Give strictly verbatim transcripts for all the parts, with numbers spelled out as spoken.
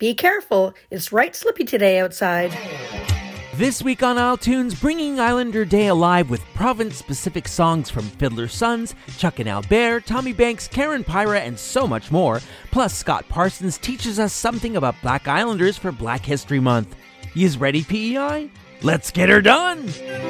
Be careful, it's right slippy today outside. This week on Isle Tunes, bringing Islander Day alive with province-specific songs from Fiddler Sons, Chuck and Albert, Tommy Banks, Karen Pyra, and so much more. Plus, Scott Parsons teaches us something about Black Islanders for Black History Month. Yous ready, P E I? Let's get her done!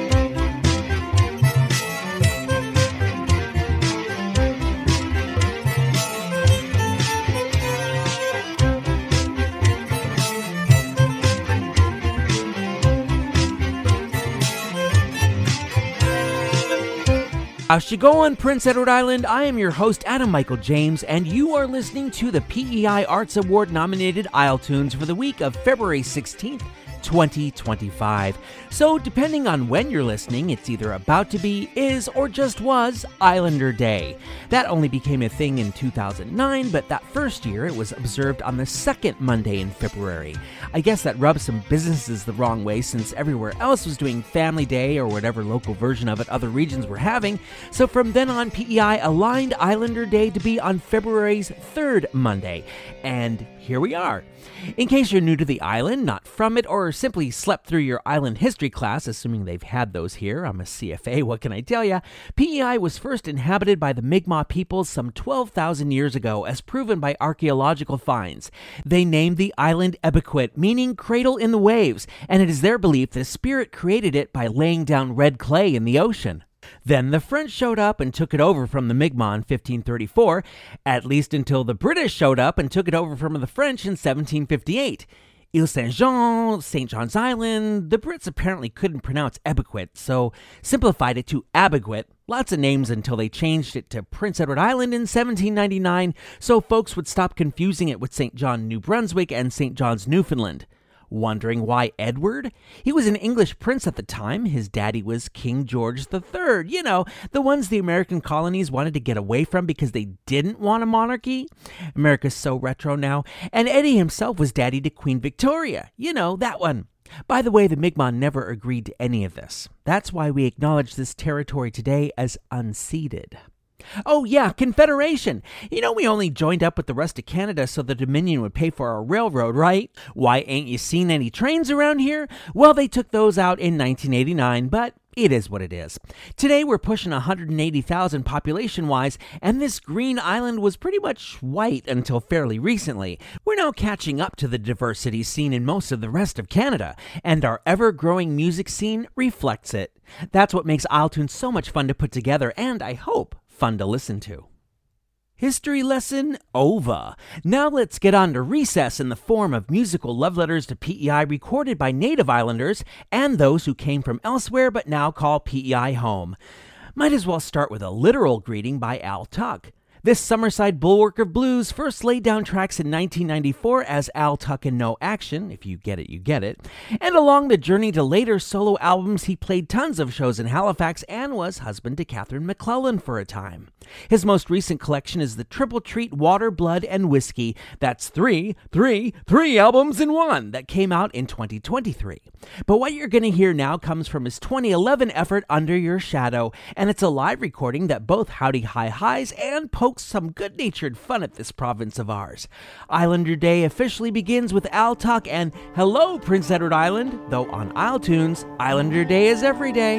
How's she going, Prince Edward Island? I am your host, Adam Michael James, and you are listening to the P E I Arts Award-nominated Isle Tunes for the week of February sixteenth, twenty twenty-five. So, depending on when you're listening, it's either about to be, is, or just was Islander Day. That only became a thing in two thousand nine, but that first year it was observed on the second Monday in February. I guess that rubbed some businesses the wrong way since everywhere else was doing Family Day or whatever local version of it other regions were having. So from then on, P E I aligned Islander Day to be on February's third Monday. And here we are. In case you're new to the island, not from it, or simply slept through your island history class, assuming they've had those here, I'm a C F A, what can I tell ya? P E I was first inhabited by the Mi'kmaq peoples some twelve thousand years ago, as proven by archaeological finds. They named the island Ebiquit, meaning cradle in the waves, and it is their belief the spirit created it by laying down red clay in the ocean. Then the French showed up and took it over from the Mi'kmaq in fifteen thirty-four, at least until the British showed up and took it over from the French in seventeen fifty-eight. Ile Saint-Jean, Saint John's Island, the Brits apparently couldn't pronounce Ebiquit, so simplified it to Abiguit. Lots of names until they changed it to Prince Edward Island in seventeen ninety-nine, so folks would stop confusing it with Saint John, New Brunswick and Saint John's, Newfoundland. Wondering why Edward? He was an English prince at the time. His daddy was King George the Third. You know, the ones the American colonies wanted to get away from because they didn't want a monarchy. America's so retro now. And Eddie himself was daddy to Queen Victoria. You know, that one. By the way, the Mi'kmaq never agreed to any of this. That's why we acknowledge this territory today as unceded. Oh yeah, Confederation. You know, we only joined up with the rest of Canada so the Dominion would pay for our railroad, right? Why ain't you seen any trains around here? Well, they took those out in nineteen eighty-nine, but it is what it is. Today we're pushing one hundred eighty thousand population-wise, and this green island was pretty much white until fairly recently. We're now catching up to the diversity seen in most of the rest of Canada, and our ever-growing music scene reflects it. That's what makes Isle Tunes so much fun to put together, and I hope fun to listen to. History lesson over. Now let's get on to recess in the form of musical love letters to P E I recorded by native islanders and those who came from elsewhere but now call P E I home. Might as well start with a literal greeting by Al Tuck. This Summerside bulwark of blues first laid down tracks in nineteen ninety-four as Al Tuck and No Action, if you get it, you get it. And along the journey to later solo albums, he played tons of shows in Halifax and was husband to Catherine McClellan for a time. His most recent collection is the Triple Treat Water, Blood, and Whiskey. That's three, three, three albums in one that came out in twenty twenty-three. But what you're going to hear now comes from his twenty eleven effort, Under Your Shadow, and it's a live recording that both Howdy Hi Hi's and pokes some good-natured fun at this province of ours. Islander Day officially begins with Al Tuck and Hello, Prince Edward Island, though on Isle Tunes, Islander Day is every day.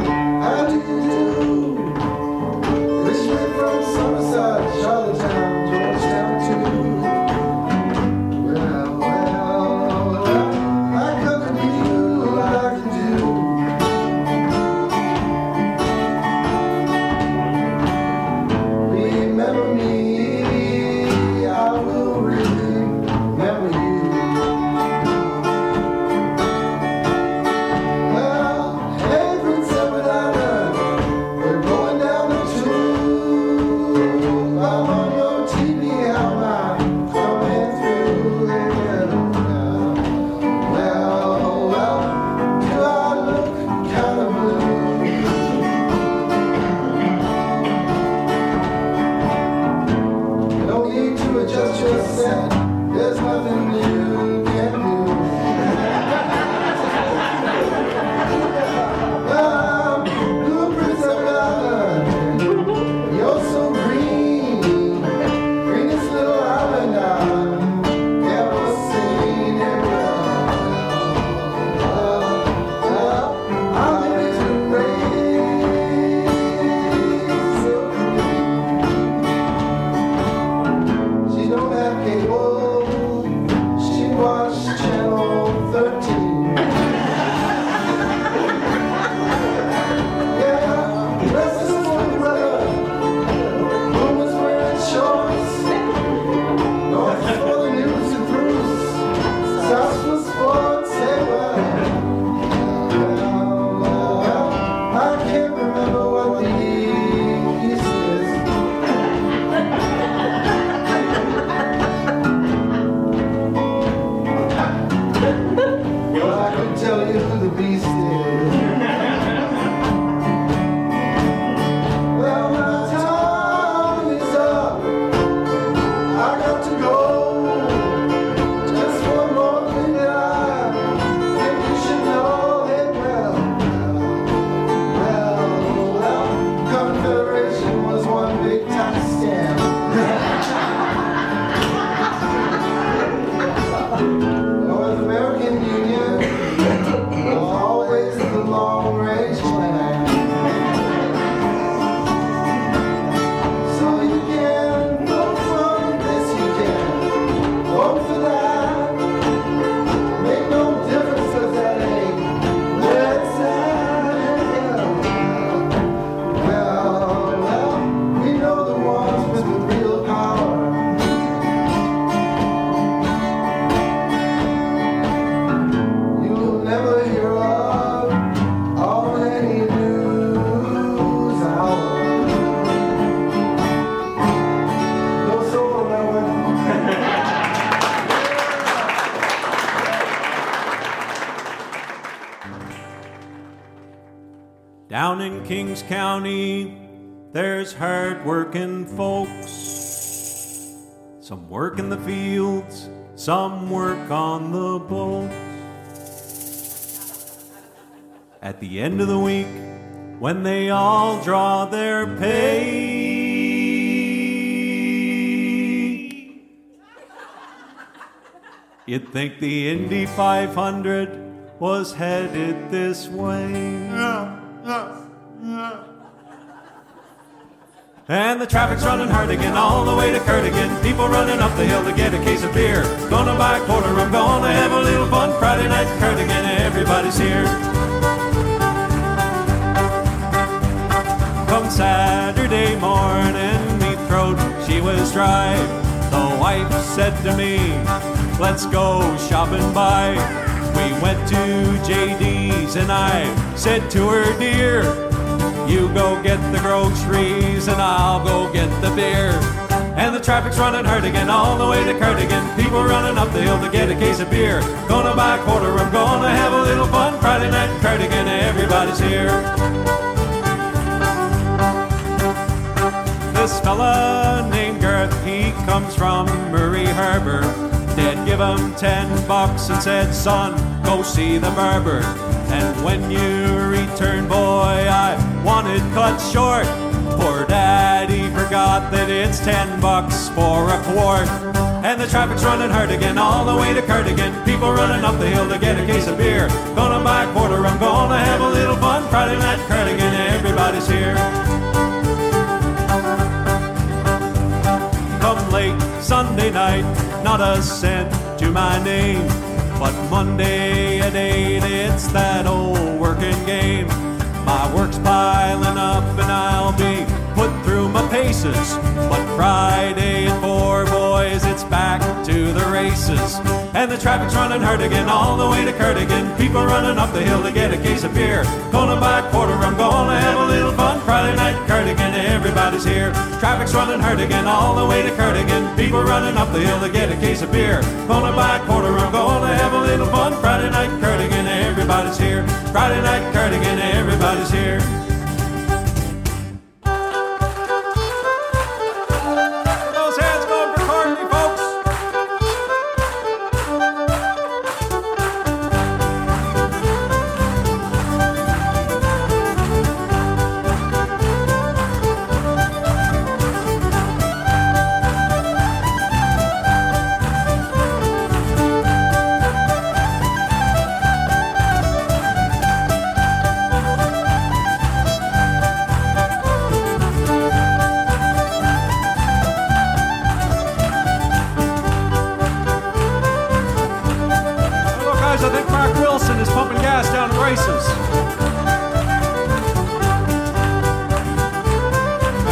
Summerside, Charlottetown, Down in Kings County, there's hard-working folks. Some work in the fields, some work on the boats. At the end of the week, when they all draw their pay, you'd think the Indy five hundred was headed this way. And the traffic's running hard again, all the way to Cardigan. People running up the hill to get a case of beer. Gonna buy a quarter rum, gonna have a little fun. Friday night in Cardigan, everybody's here. Come Saturday morning, me throat, she was dry. The wife said to me, let's go shopping by. We went to J D's and I said to her, dear, you go get the groceries and I'll go get the beer. And the traffic's running hard again, all the way to Cardigan. People running up the hill to get a case of beer. Gonna buy a quarter, I'm gonna have a little fun. Friday night in Cardigan, everybody's here. This fella named Garth, he comes from Murray Harbor. Dad give him ten bucks and said, son, go see the barber. And when you return, boy, I want it cut short. Poor daddy forgot that it's ten bucks for a quart. And the traffic's running hard again, all the way to Cardigan. People running up the hill to get a case of beer. Gonna buy a quarter, I'm gonna have a little fun. Friday night in Cardigan, everybody's here. Come late Sunday night, not a cent to my name. But Monday at eight, it's that old working game. My work's piling up and I'll be put through my paces. But Friday at four, boys, it's back to the races. And the traffic's running hard again, all the way to Cardigan. People running up the hill to get a case of beer. Gonna buy a quarter, I'm gonna have a little fun. Friday night in Cardigan, everybody's here. Traffic's running hard again, all the way to Cardigan. People running up the hill to get a case of beer. Gonna buy a quarter, I'm gonna have a little fun. Friday night in Cardigan, everybody's here. Friday night in Cardigan, everybody's here. Those hands going for Courtney, folks.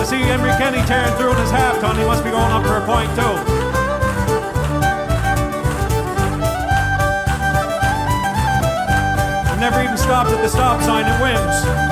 see Emery Kenny tearing through in his half-ton. He must be going up for a point too. Never even stopped at the stop sign at Wims.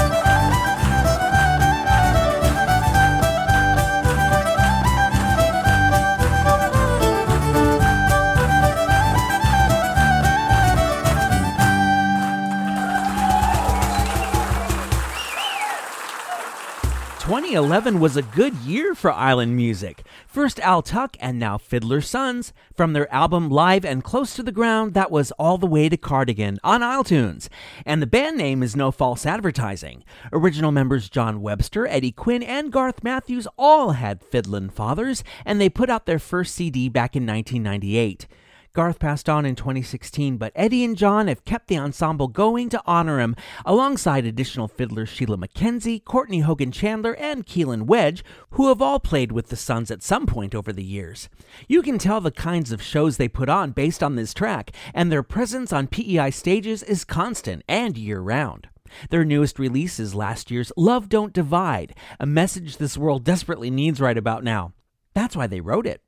twenty eleven was a good year for island music. First Al Tuck and now Fiddler Sons. From their album Live and Close to the Ground, that was All the Way to Cardigan on iTunes. And the band name is no false advertising. Original members John Webster, Eddie Quinn, and Garth Matthews all had fiddlin' fathers, and they put out their first C D back in nineteen ninety-eight. Garth passed on in twenty sixteen, but Eddie and John have kept the ensemble going to honor him, alongside additional fiddlers Sheila McKenzie, Courtney Hogan Chandler, and Keelan Wedge, who have all played with the Sons at some point over the years. You can tell the kinds of shows they put on based on this track, and their presence on P E I stages is constant and year-round. Their newest release is last year's Love Don't Divide, a message this world desperately needs right about now. That's why they wrote it.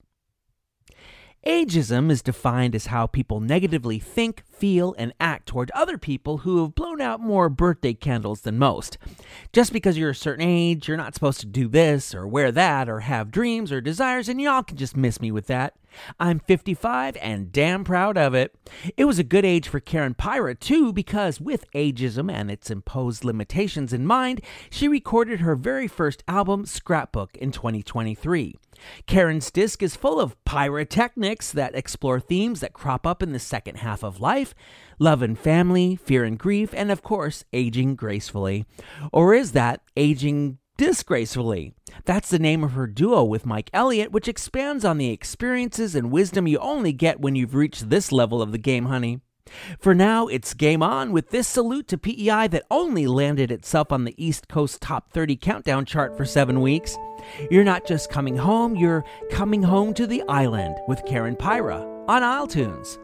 Ageism is defined as how people negatively think, feel, and act toward other people who have blown out more birthday candles than most. Just because you're a certain age, you're not supposed to do this or wear that or have dreams or desires, and y'all can just miss me with that. I'm fifty-five and damn proud of it. It was a good age for Karen Pyra, too, because with ageism and its imposed limitations in mind, she recorded her very first album, Scrapbook, in twenty twenty-three. Karen's disc is full of pyrotechnics that explore themes that crop up in the second half of life: love and family, fear and grief, and of course, aging gracefully. Or is that aging disgracefully? That's the name of her duo with Mike Elliott, which expands on the experiences and wisdom you only get when you've reached this level of the game, honey. For now, it's game on with this salute to P E I that only landed itself on the East Coast Top thirty Countdown chart for seven weeks. You're not just coming home, you're coming home to the island with Karen Pyra on iTunes.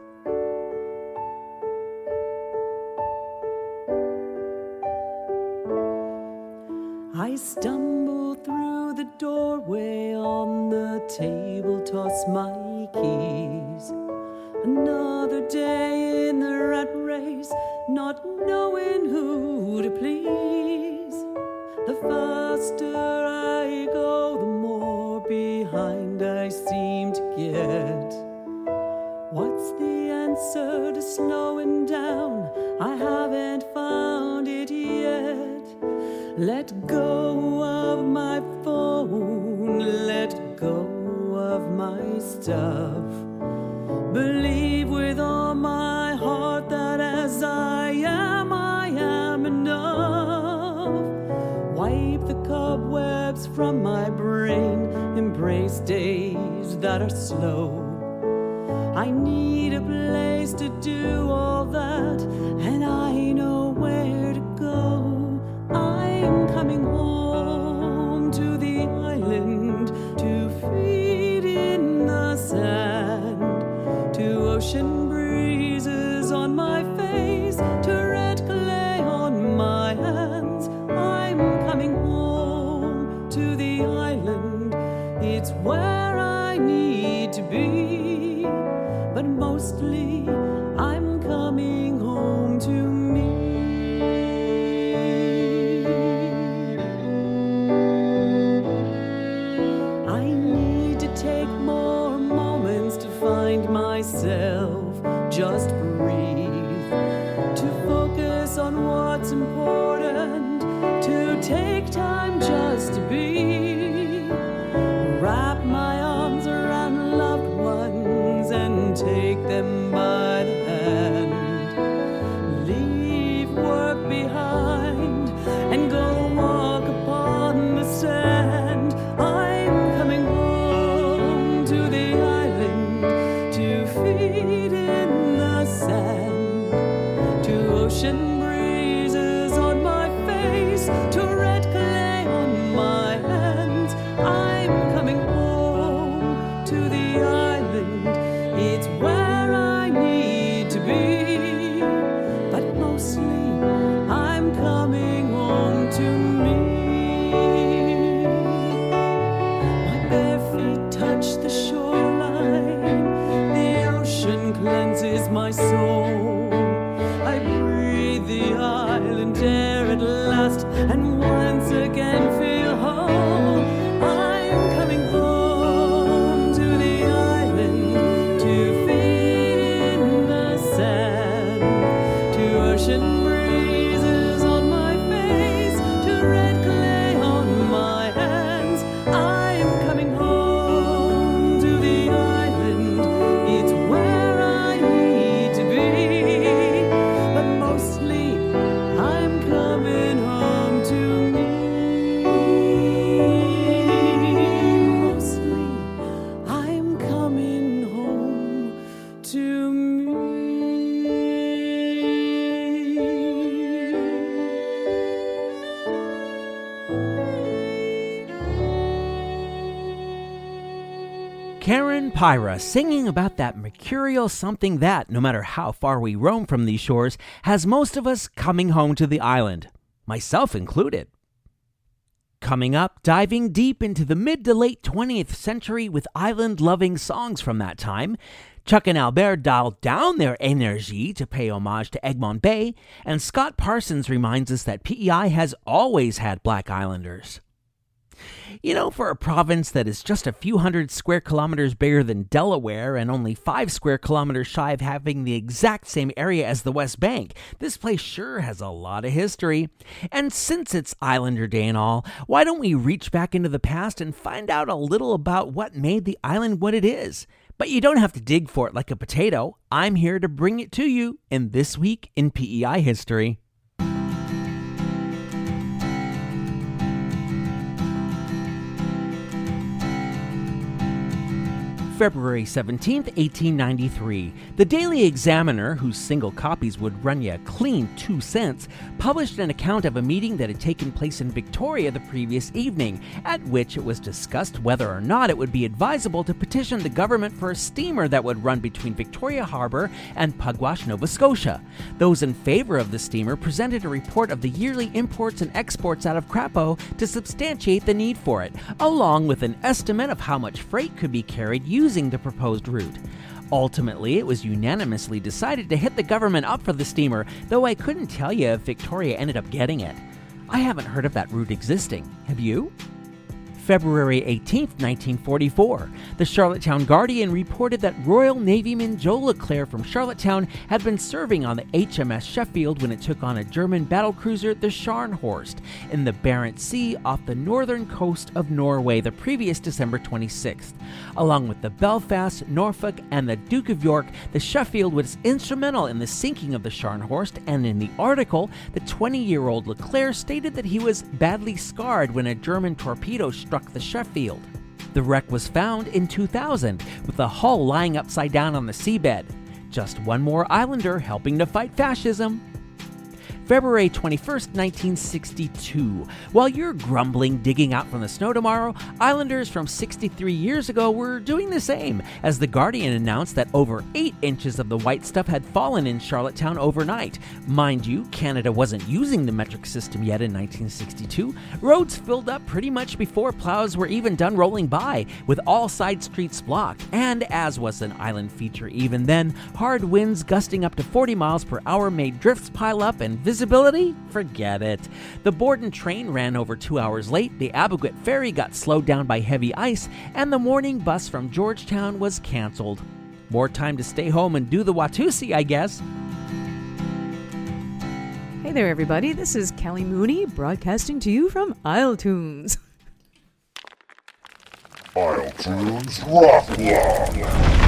I stumble through the doorway, on the table toss my keys. Another day in the rat race, not knowing who to please. The faster I go, the more behind I seem to get. What's the answer to slowing down? I haven't found it yet. Let go of my phone, let go of my stuff. Believe with all my heart that as I am, I am enough. Wipe the cobwebs from my brain, embrace days that are slow. I need a place to do all that, and I know where to go. I'm coming home to the island, to feet in the sand, to ocean breezes on my face, to red clay on my hands. I'm coming home to the island, it's where I need to be, but mostly I'm coming home to me. Myself, just breathe, to focus on what's important, to take time just to be, wrap my arms around loved ones and take them by the hand, leave work behind and go walk upon the sand. I'm coming home to the island, to feet in the sand, to ocean breezes on my face, to red clay on my hands. again feel whole. I'm coming home to the island, to feed in the sand, to ocean breezes on my face, to red clay on my hands. I'm coming home to the island, it's where I need to be, but mostly I'm coming home to me. Mostly I'm coming home to me. Karen Pyra singing about that mercurial something that, no matter how far we roam from these shores, has most of us coming home to the island, myself included. Coming up, diving deep into the mid to late twentieth century with island-loving songs from that time, Chuck and Albert dialed down their energy to pay homage to Egmont Bay, and Scott Parsons reminds us that P E I has always had Black Islanders. You know, for a province that is just a few hundred square kilometers bigger than Delaware and only five square kilometers shy of having the exact same area as the West Bank, this place sure has a lot of history. And since it's Islander Day and all, why don't we reach back into the past and find out a little about what made the island what it is? But you don't have to dig for it like a potato. I'm here to bring it to you in This Week in P E I History. February seventeenth, eighteen ninety-three, the Daily Examiner, whose single copies would run you a clean two cents, published an account of a meeting that had taken place in Victoria the previous evening, at which it was discussed whether or not it would be advisable to petition the government for a steamer that would run between Victoria Harbour and Pugwash, Nova Scotia. Those in favor of the steamer presented a report of the yearly imports and exports out of Crapo to substantiate the need for it, along with an estimate of how much freight could be carried using using the proposed route. Ultimately, it was unanimously decided to hit the government up for the steamer, though I couldn't tell you if Victoria ended up getting it. I haven't heard of that route existing. Have you? February eighteenth, nineteen forty-four, the Charlottetown Guardian reported that Royal Navyman Joe Leclerc from Charlottetown had been serving on the H M S Sheffield when it took on a German battlecruiser, the Scharnhorst, in the Barents Sea off the northern coast of Norway the previous December twenty-sixth. Along with the Belfast, Norfolk, and the Duke of York, the Sheffield was instrumental in the sinking of the Scharnhorst, and in the article, the twenty-year-old Leclerc stated that he was badly scarred when a German torpedo struck the Sheffield. The wreck was found in two thousand, with the hull lying upside down on the seabed. Just one more Islander helping to fight fascism. February twenty-first, nineteen sixty-two. While you're grumbling digging out from the snow tomorrow, Islanders from sixty-three years ago were doing the same, as the Guardian announced that over eight inches of the white stuff had fallen in Charlottetown overnight. Mind you, Canada wasn't using the metric system yet in nineteen sixty-two. Roads filled up pretty much before plows were even done rolling by, with all side streets blocked, and as was an island feature even then, hard winds gusting up to forty miles per hour made drifts pile up and visibility? Forget it. The Borden train ran over two hours late, the Abuquet ferry got slowed down by heavy ice, and the morning bus from Georgetown was canceled. More time to stay home and do the Watusi, I guess. Hey there, everybody. This is Kelly Mooney broadcasting to you from Isletunes. Isletunes Rock Block.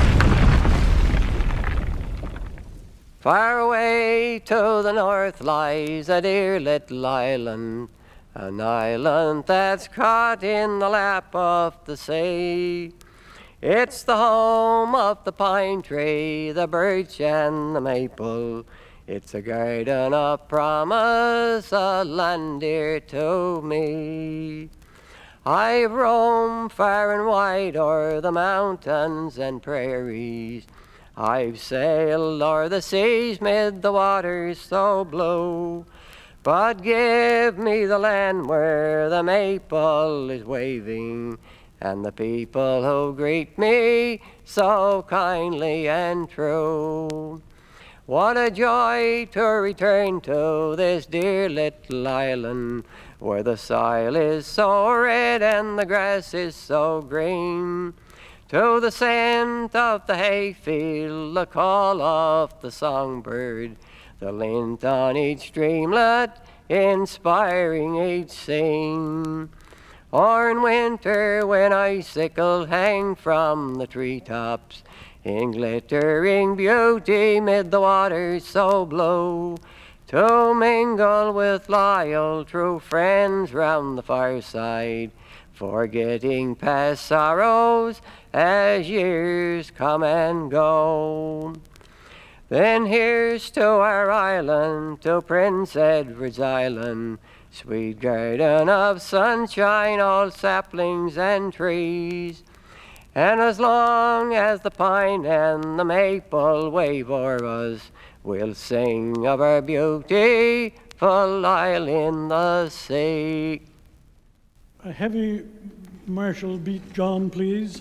Far away to the north lies a dear little island, an island that's caught in the lap of the sea. It's the home of the pine tree, the birch and the maple. It's a garden of promise, a land dear to me. I've roamed far and wide o'er the mountains and prairies. I've sailed o'er the seas mid the waters so blue, but give me the land where the maple is waving, and the people who greet me so kindly and true. What a joy to return to this dear little island, where the soil is so red and the grass is so green. To the scent of the hayfield, the call of the songbird, the lint on each streamlet, inspiring each scene. Or in winter when icicles hang from the treetops, in glittering beauty mid the waters so blue, to mingle with loyal true friends round the fireside, forgetting past sorrows as years come and go. Then here's to our island, to Prince Edward's Island, sweet garden of sunshine, all saplings and trees. And as long as the pine and the maple wave o'er us, we'll sing of our beautiful isle in the sea. A heavy martial beat, John, please.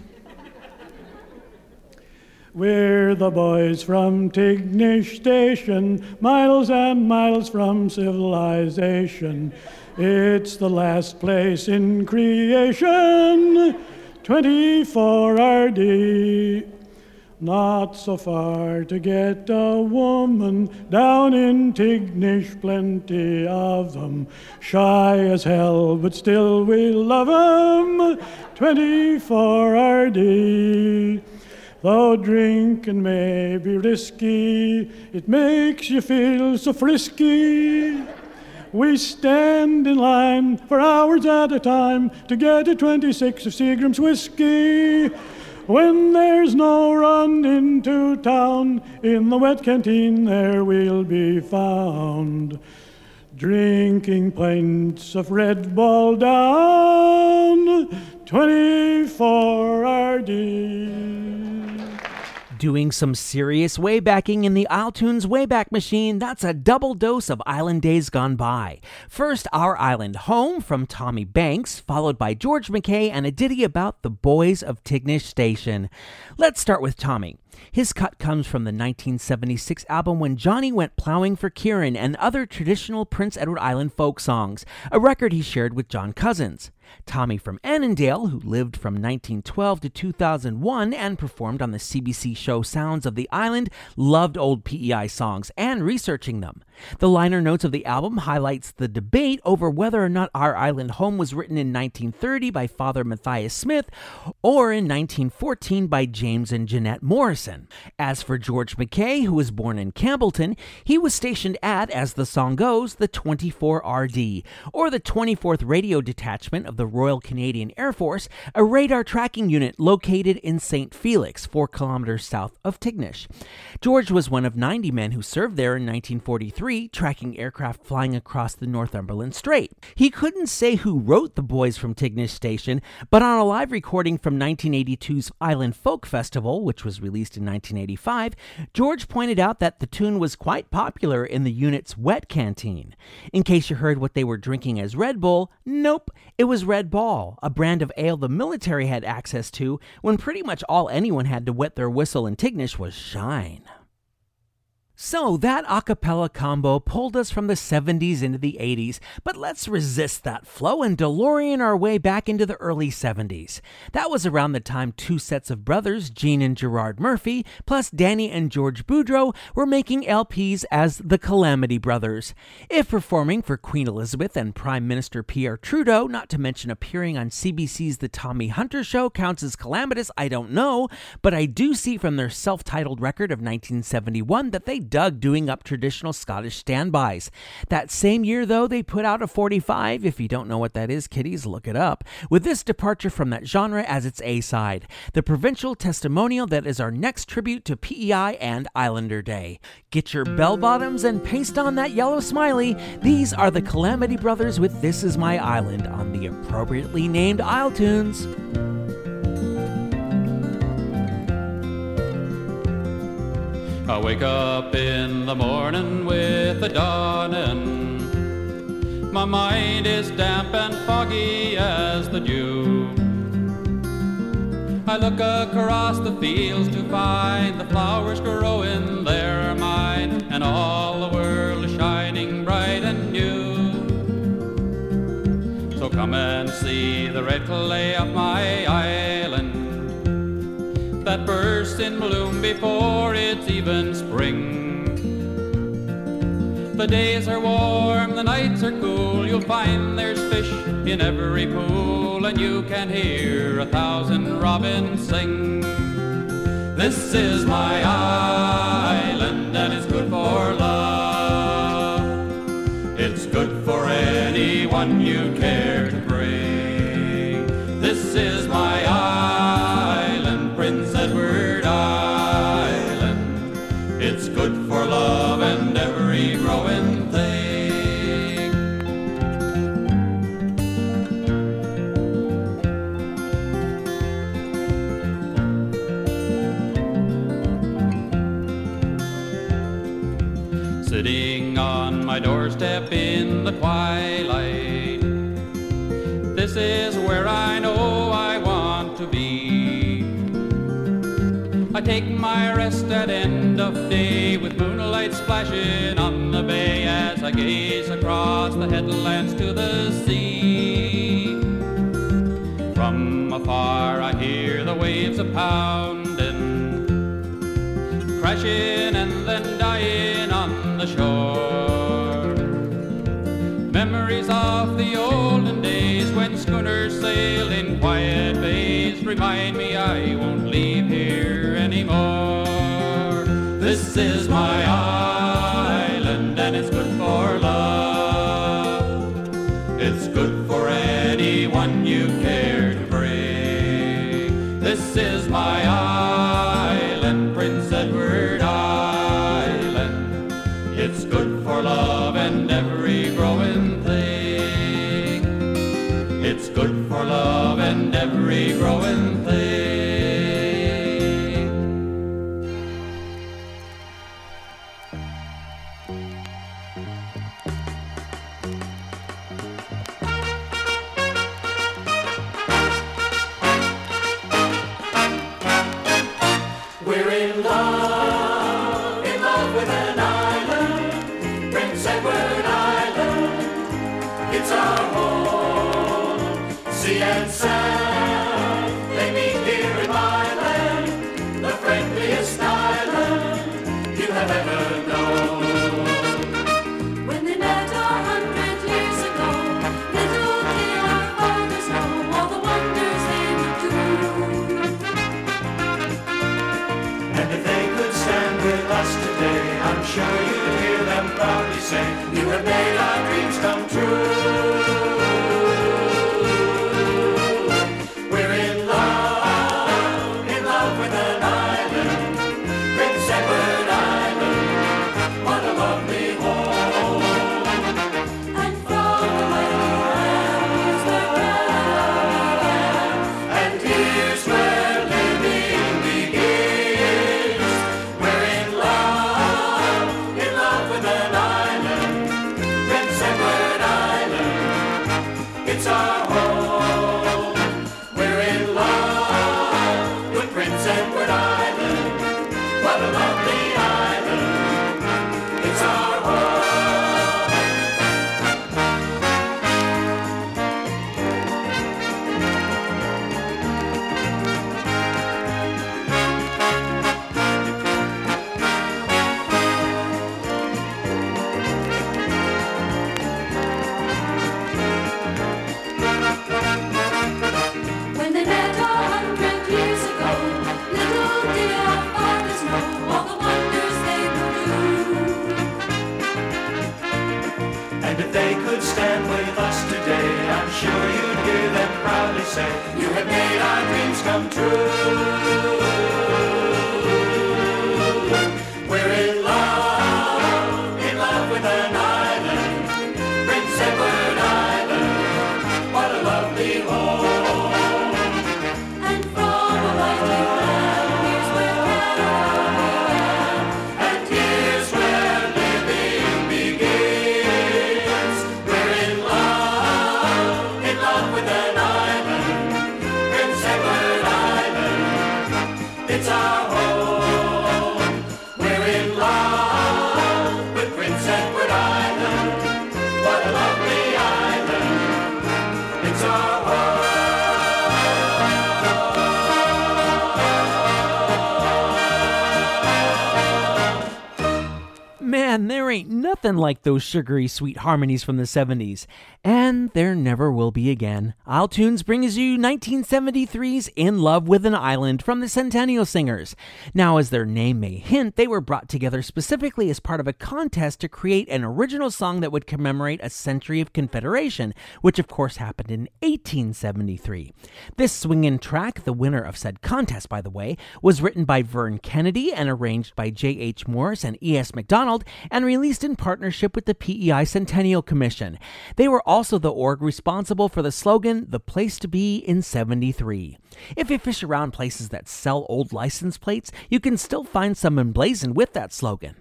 We're the boys from Tignish Station, miles and miles from civilization. It's the last place in creation, twenty-four R D. Not so far to get a woman down in Tignish, plenty of them. Shy as hell, but still we love 'em, twenty-four R D. Though drinking may be risky, it makes you feel so frisky. We stand in line for hours at a time to get a twenty-six of Seagram's whiskey. When there's no run into town, in the wet canteen there we'll be found, drinking pints of Red Ball down, twenty-four R D. Doing some serious waybacking in the Isletunes Wayback Machine, that's a double dose of Island Days Gone By. First, Our Island Home from Tommy Banks, followed by George McKay and a ditty about the boys of Tignish Station. Let's start with Tommy. His cut comes from the nineteen seventy-six album When Johnny Went Plowing for Kieran and other traditional Prince Edward Island folk songs, a record he shared with John Cousins. Tommy from Annandale, who lived from nineteen twelve to two thousand one and performed on the C B C show Sounds of the Island, loved old P E I songs and researching them. The liner notes of the album highlights the debate over whether or not Our Island Home was written in nineteen thirty by Father Matthias Smith or in nineteen fourteen by James and Jeanette Morrison. As for George McKay, who was born in Campbellton, he was stationed at, as the song goes, the twenty-four R D, or the twenty-fourth Radio Detachment of the Royal Canadian Air Force, a radar tracking unit located in Saint Felix, four kilometers south of Tignish. George was one of ninety men who served there in nineteen forty-three, tracking aircraft flying across the Northumberland Strait. He couldn't say who wrote The Boys from Tignish Station, but on a live recording from nineteen eighty-two's Island Folk Festival, which was released in nineteen eighty-five, George pointed out that the tune was quite popular in the unit's wet canteen. In case you heard what they were drinking as Red Bull, nope, it was Red Ball, a brand of ale the military had access to when pretty much all anyone had to wet their whistle in Tignish was shine. So that a cappella combo pulled us from the seventies into the eighties, but let's resist that flow and DeLorean our way back into the early seventies. That was around the time two sets of brothers, Gene and Gerard Murphy, plus Danny and George Boudreau, were making L Ps as the Calamity Brothers. If performing for Queen Elizabeth and Prime Minister Pierre Trudeau, not to mention appearing on C B C's The Tommy Hunter Show, counts as calamitous, I don't know, but I do see from their self-titled record of nineteen seventy-one that they dug doing up traditional Scottish standbys. That same year, though, they put out a forty-five. If you don't know what that is, kiddies, look it up. With this departure from that genre as its A-side, the provincial testimonial that is our next tribute to P E I and Islander Day. Get your bell-bottoms and paste on that yellow smiley. These are the Calamity Brothers with This Is My Island on the appropriately named Isletunes. I wake up in the morning with the dawning. My mind is damp and foggy as the dew. I look across the fields to find the flowers growing there are mine, and all the world is shining bright and new. Come and see the red clay of my island that bursts in bloom before it's even spring. The days are warm, the nights are cool, you'll find there's fish in every pool, and you can hear a thousand robins sing. This is my island, and it's good for love. It's good for anyone you care to bring. This is my island, Prince Edward Island. It's good for love and every growing thing. Sitting on my doorstep in the twilight, this is where I know I want to be. I take my rest at end of day with moonlight splashing on the bay as I gaze across the headlands to the sea. From afar I hear the waves a pounding, crashing and then dying on the shore. Memories of the olden days when schooners sailed in quiet bays remind me I won't leave here anymore. This is my island and it's good for love. It's good for anyone you care to bring. This is my island, Prince Edward Island. It's good for love and every growing thing. It's good for love and every growing thing. We're in love, in love with an island, Prince Edward Island. It's our home, sea and sand, they meet here in my land, the friendliest island you have ever known. When they met a hundred years ago, little did our fathers know all the wonders they would do. And if they could stand with us today, I'm sure you'd hear them proudly say, you have made our dreams come true. We're in love, in love with an island, Prince Edward Island. What a lovely home. And from the mighty land, here's where began, And here's where living begins. We're in love, in love with an island, Prince Edward Island. It's our home. We're in love with Prince Edward Island. What a lovely island. It's our home. when they met a hundred years ago, little did our fathers know all the wonders they would do. And if they could stand with us today, I'm sure you'd hear them proudly say, you have made our dreams come true. We're in love, in love with an island, Prince Edward Island. What a lovely home. And from a mighty land, here's where began, And here's where living begins. We're in love, in love with an island, Prince Edward Island. It's our home. We're in love with Prince Edward Island. What a lovely island. It's Man, there ain't nothing like those sugary sweet harmonies from the seventies. And there never will be again. Isle Tunes brings you nineteen seventy-three's In Love with an Island from the Centennial Singers. Now, as their name may hint, they were brought together specifically as part of a contest to create an original song that would commemorate a century of Confederation, which of course happened in eighteen seventy-three. This swingin' track, the winner of said contest by the way, was written by Vern Kennedy and arranged by J H Morris and E S McDonald, and released in partnership with the P E I Centennial Commission. They were also the org responsible for the slogan, "The Place to Be in seventy-three." If you fish around places that sell old license plates, you can still find some emblazoned with that slogan.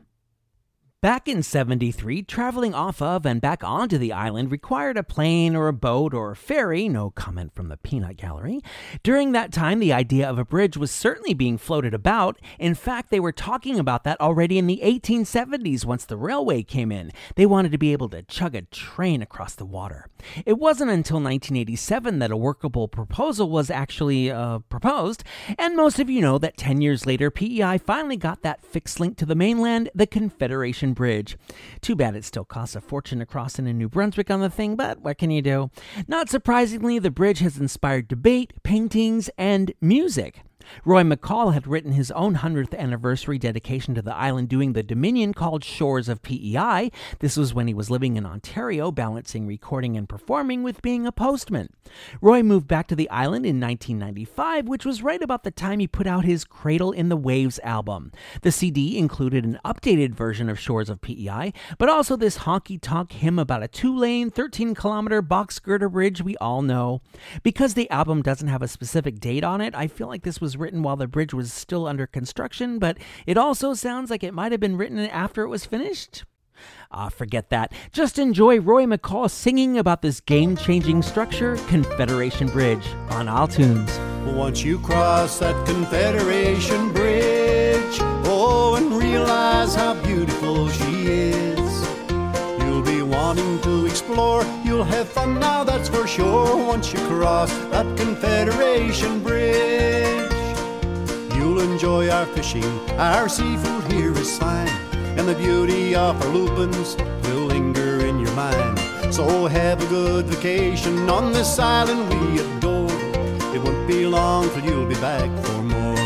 Back in seventy-three, traveling off of and back onto the island required a plane or a boat or a ferry, no comment from the peanut gallery. During that time, the idea of a bridge was certainly being floated about. In fact, they were talking about that already in the eighteen seventies once the railway came in. They wanted to be able to chug a train across the water. It wasn't until nineteen eighty-seven that a workable proposal was actually uh, proposed, and most of you know that ten years later, P E I finally got that fixed link to the mainland, the Confederation Bridge. Too bad it still costs a fortune to cross into New Brunswick on the thing, but what can you do? Not surprisingly, the bridge has inspired debate, paintings, and music. Roy McCall had written his own hundredth anniversary dedication to the island doing the Dominion called Shores of P E I. This was when he was living in Ontario, balancing recording and performing with being a postman. Roy moved back to the island in nineteen ninety-five, which was right about the time he put out his Cradle in the Waves album. The C D included an updated version of Shores of P E I, but also this honky-tonk hymn about a two-lane, thirteen-kilometer box girder bridge we all know. Because the album doesn't have a specific date on it, I feel like this was written while the bridge was still under construction, but it also sounds like it might have been written after it was finished. Ah, forget that. Just enjoy Roy McCall singing about this game-changing structure, Confederation Bridge, on Isle Tunes. Once you cross that Confederation Bridge, oh, and realize how beautiful she is, you'll be wanting to explore. You'll have fun now, that's for sure. Once you cross that Confederation Bridge, you'll enjoy our fishing, our seafood here is fine, and the beauty of our lupins will linger in your mind. So have a good vacation on this island we adore. It won't be long till you'll be back for more.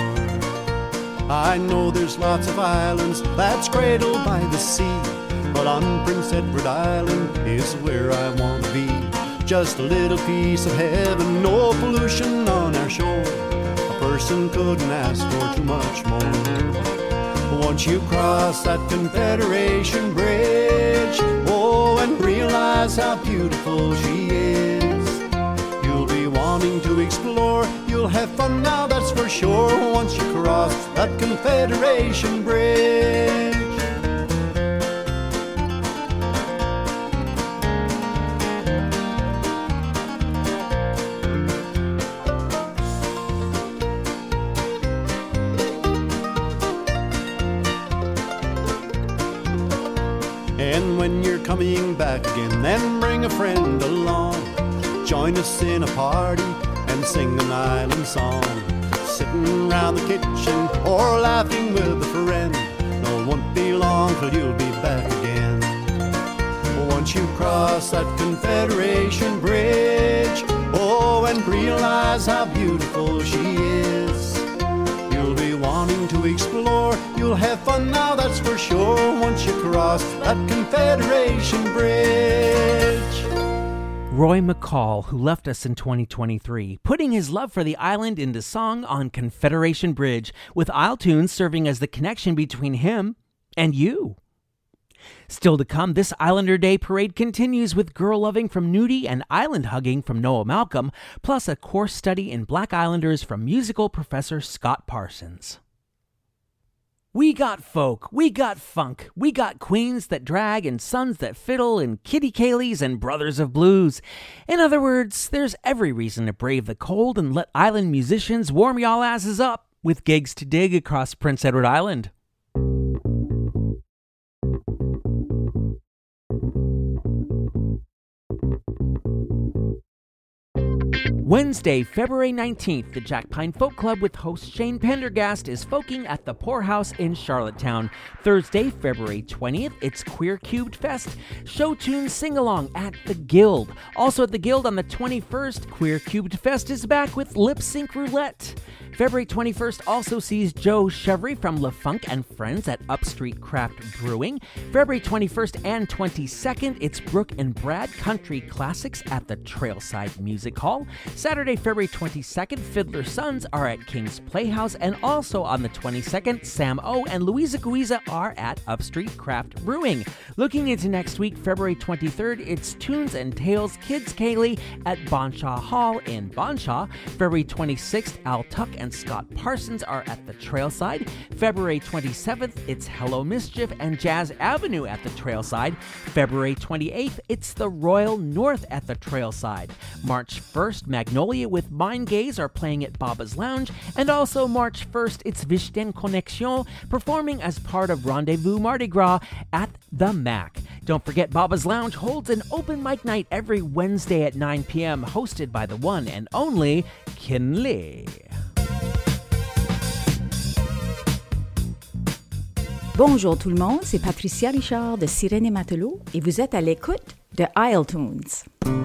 I know there's lots of islands that's cradled by the sea, but on Prince Edward Island is where I want to be. Just a little piece of heaven, no pollution on our shore. A person couldn't ask for too much more. Once you cross that Confederation Bridge, oh, and realize how beautiful she is, you'll be wanting to explore. You'll have fun now, that's for sure. Once you cross that Confederation Bridge. And when you're coming back again, then bring a friend along. Join us in a party and sing an island song. Sitting round the kitchen or laughing with a friend. No, it won't be long till you'll be back again. Once you cross that Confederation Bridge, oh, and realize how beautiful she is, you'll be wanting to explore. You'll have fun now, that's for sure. Once you cross that Confederation Bridge. Roy McCall, who left us in twenty twenty-three, putting his love for the island into song on Confederation Bridge, with Isle Tunes serving as the connection between him and you. Still to come, this Islander Day parade continues with girl loving from Nudie and island hugging from Noah Malcolm, plus a course study in Black Islanders from musical professor Scott Parsons. We got folk, we got funk, we got queens that drag and sons that fiddle and kitty Kayleys and brothers of blues. In other words, there's every reason to brave the cold and let island musicians warm y'all asses up with gigs to dig across Prince Edward Island. Wednesday, February nineteenth, the Jack Pine Folk Club with host Shane Pendergast is folking at the Poorhouse in Charlottetown. Thursday, February twentieth, it's Queer Cubed Fest. Show tunes sing-along at the Guild. Also at the Guild on the twenty-first, Queer Cubed Fest is back with Lip Sync Roulette. February twenty-first also sees Joe Chevry from LeFunk and Friends at Upstreet Craft Brewing. February twenty-first and twenty-second, it's Brooke and Brad Country Classics at the Trailside Music Hall. Saturday, February twenty-second, Fiddler Sons are at King's Playhouse, and also on the twenty-second, Sam O and Louisa Guiza are at Upstreet Craft Brewing. Looking into next week, February twenty-third, it's Tunes and Tales Kids Kaylee at Bonshaw Hall in Bonshaw. February twenty-sixth, Al Tuck and Scott Parsons are at the Trailside. February twenty-seventh, it's Hello Mischief and Jazz Avenue at the Trailside. February twenty-eighth, it's the Royal North at the Trailside. March first, Magnolia with Mind Gaze are playing at Baba's Lounge, and also March first, it's Vishten Connexion performing as part of Rendezvous Mardi Gras at the Mac. Don't forget, Baba's Lounge holds an open mic night every Wednesday at nine p.m. hosted by the one and only Kin Lee. Bonjour tout le monde, c'est Patricia Richard de Sirène et Matelot et vous êtes à l'écoute de Isle Tunes.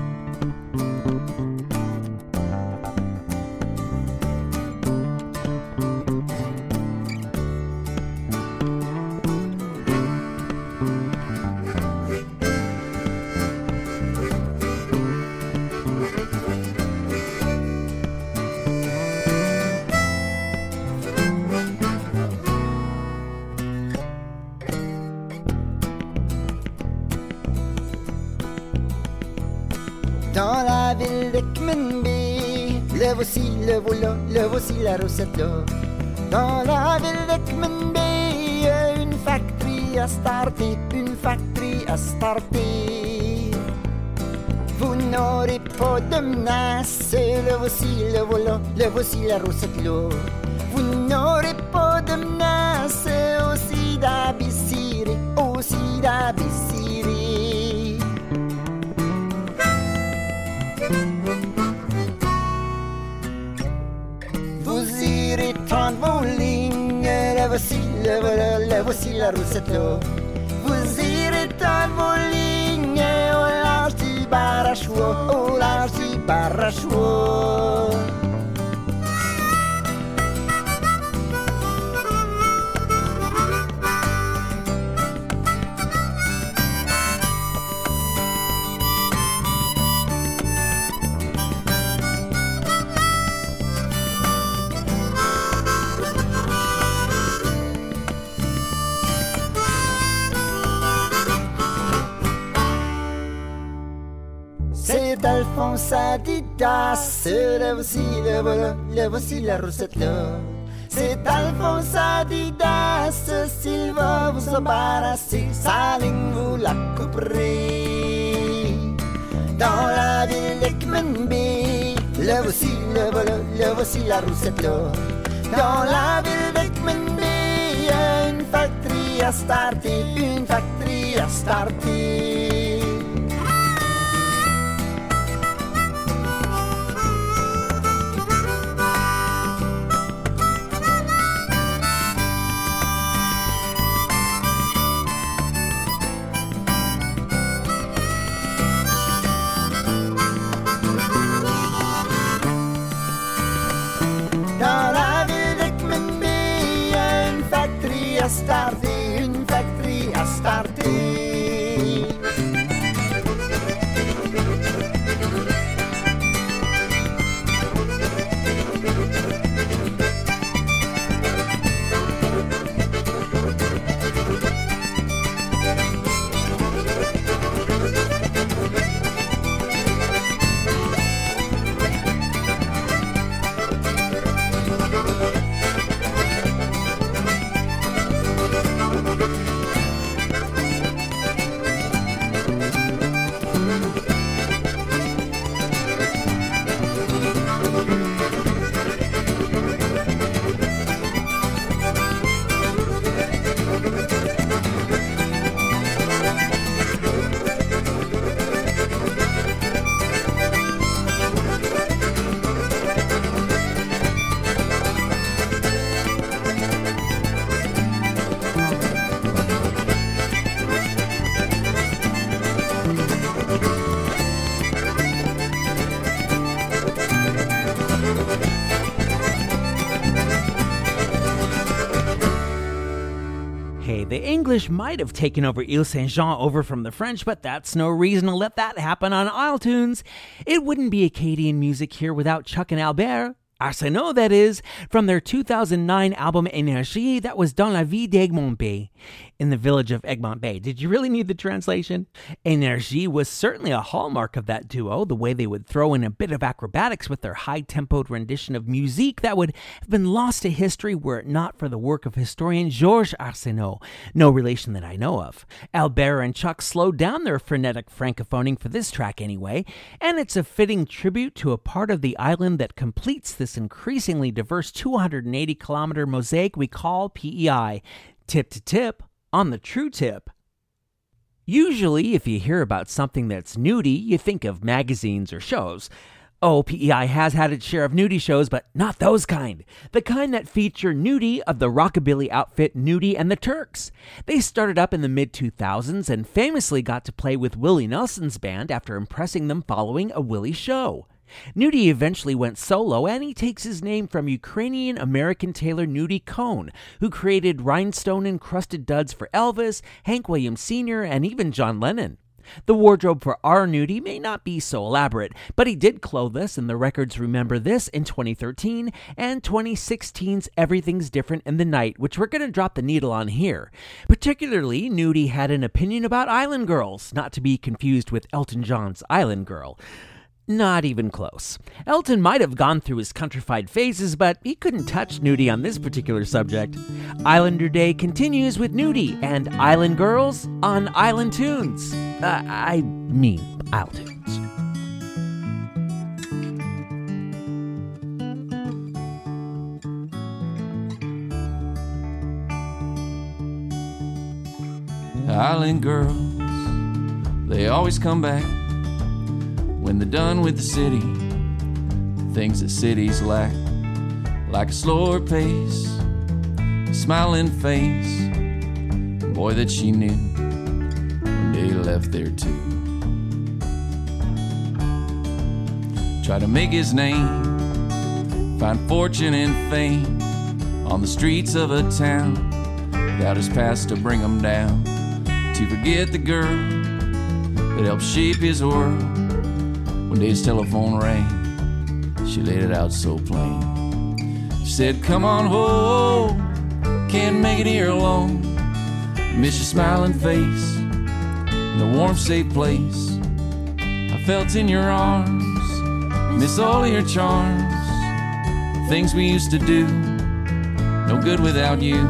Dans la ville de Kmenby, le voici, le voilà, le voici la recette là. Dans la ville de Kmenby, une factory à starter, une factory à starter. Vous n'aurez pas de menace, le voici, le voilà, le voici la recette là. Vous n'aurez pas de menace, aussi d'abissiri, aussi d'abissiri. Vous irez prendre vos lignes, la voici, la voilà, la voici la recette là. Vous irez prendre vos lignes au large du bar à choix, au large du bar à choix. C'est Alphonse Adidas, le voici, le voilà, le voici la recette là. C'est Alphonse Adidas, s'il va vous embarrasser, sa ligne vous la couperez. Dans la ville de Kmenby, le voici, le voilà, le voici la recette là. Dans la ville de Kmenby, une factory à starter, une factory à starter. À starter, une factory à starter. the English might have taken over Ile Saint-Jean over from the French, but that's no reason to let that happen on Isle Tunes. It wouldn't be Acadian music here without Chuck and Albert. Arsenault, that is, from their two thousand nine album Énergie, that was Dans la vie d'Egmont Bay, in the village of Egmont Bay. Did you really need the translation? Énergie was certainly a hallmark of that duo, the way they would throw in a bit of acrobatics with their high-tempoed rendition of musique that would have been lost to history were it not for the work of historian Georges Arsenault, no relation that I know of. Albert and Chuck slowed down their frenetic francophoning for this track anyway, and it's a fitting tribute to a part of the island that completes this increasingly diverse two hundred eighty kilometer mosaic we call P E I. Tip to tip on the true tip. Usually, if you hear about something that's nudie, you think of magazines or shows. Oh, P E I has had its share of nudie shows, but not those kind. The kind that feature nudie of the rockabilly outfit Nudie and the Turks. They started up in the mid two thousands and famously got to play with Willie Nelson's band after impressing them following a Willie show. Nudie eventually went solo, and he takes his name from Ukrainian-American tailor Nudie Cohn, who created rhinestone-encrusted duds for Elvis, Hank Williams Senior, and even John Lennon. The wardrobe for our Nudie may not be so elaborate, but he did clothe us in the records Remember This in twenty thirteen and twenty sixteen's Everything's Different in the Night, which we're going to drop the needle on here. Particularly, Nudie had an opinion about Island Girls, not to be confused with Elton John's Island Girl. Not even close. Elton might have gone through his countrified phases, but he couldn't touch Nudie on this particular subject. Islander Day continues with Nudie and Island Girls on Island Tunes. Uh, I mean, Isle Tunes. Island girls, they always come back when they're done with the city, things that cities lack, like a slower pace, a smiling face, a boy that she knew one day left there too. Try to make his name, find fortune and fame on the streets of a town, without his past to bring him down, to forget the girl that helped shape his world. One day his telephone rang, she laid it out so plain. She said, come on home, can't make it here alone. Miss your smiling face, in the warm, safe place I felt in your arms. Miss all of your charms, things we used to do, no good without you.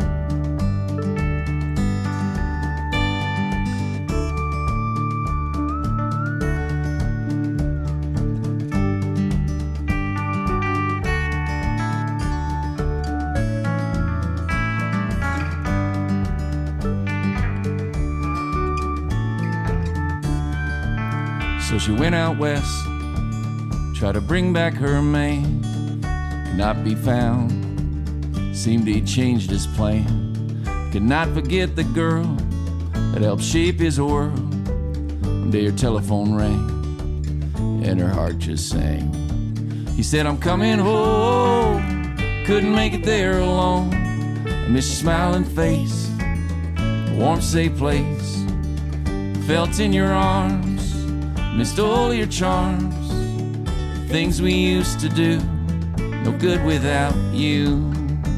So she went out west, tried to bring back her man, could not be found, seemed he'd changed his plan. Could not forget the girl that helped shape his world. One day her telephone rang, and her heart just sang. He said, I'm coming home, couldn't make it there alone. I miss your smiling face, a warm, safe place felt in your arms. Missed all your charms, things we used to do, no good without you.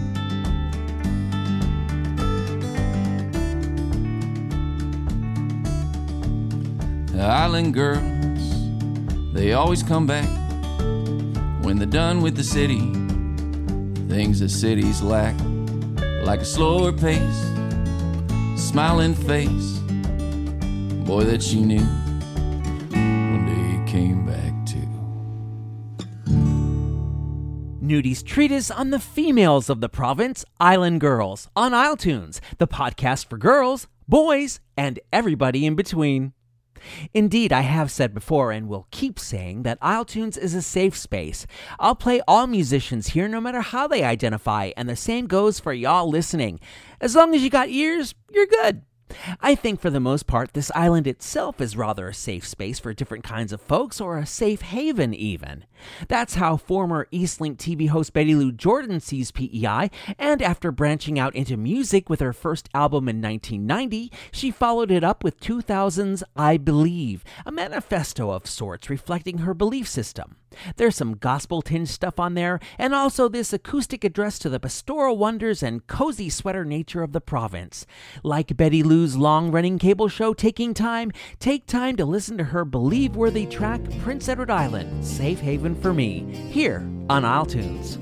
The island girls, they always come back when they're done with the city, things that cities lack, like a slower pace, smiling face, boy that she knew came back to. Nudie's treatise on the females of the province, Island Girls, on Isle Tunes, the podcast for girls, boys, and everybody in between. Indeed, I have said before and will keep saying that Isle Tunes is a safe space. I'll play all musicians here no matter how they identify, and the same goes for y'all listening. As long as you got ears, you're good. I think for the most part, this island itself is rather a safe space for different kinds of folks, or a safe haven even. That's how former Eastlink T V host Betty Lou Jordan sees P E I, and after branching out into music with her first album in nineteen ninety, she followed it up with two thousand's I Believe, a manifesto of sorts reflecting her belief system. There's some gospel-tinged stuff on there, and also this acoustic address to the pastoral wonders and cozy sweater nature of the province. Like Betty Lou's long-running cable show Taking Time, take time to listen to her believe-worthy track, Prince Edward Island, Safe Haven for Me, here on Isle Tunes.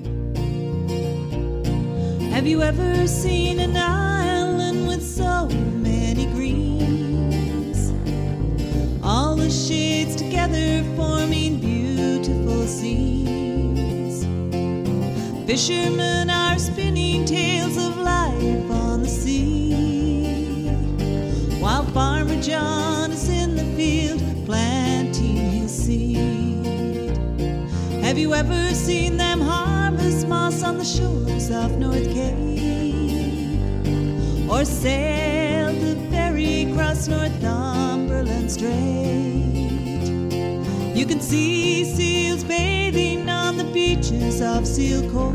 Have you ever seen an island with so many greens? All the shades together forming beautiful scenes. Fishermen are spinning tales of life on the sea, while Farmer John is in the field planting his seed. Have you ever seen them harvest moss on the shores of North Cape, or sailed the ferry across Northumberland Strait? You can see seals bathing on the beaches of Seal Cove,